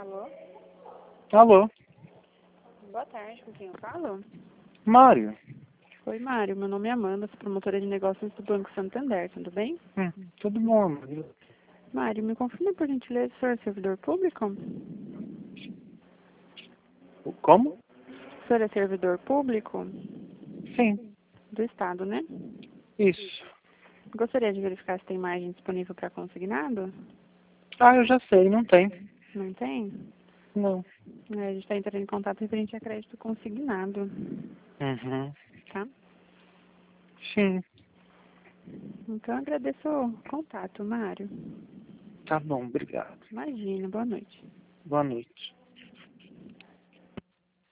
Alô? Alô, Boa tarde, com quem eu falo? Mário. Oi, Mário. Meu nome é Amanda, sou promotora de negócios do Banco Santander, tudo bem? Tudo bom, Mário? Mário, me confirma por gentileza, o senhor é servidor público? Como? O senhor é servidor público Sim, do Estado, né? isso. Gostaria de verificar se tem margem disponível para consignado? Ah, eu já sei, não tem. Não tem? Não. A gente está entrando em contato referente a crédito consignado, Uhum. tá? Sim, Então, agradeço o contato, Mário. tá bom, obrigado. Imagina, boa noite. Boa noite.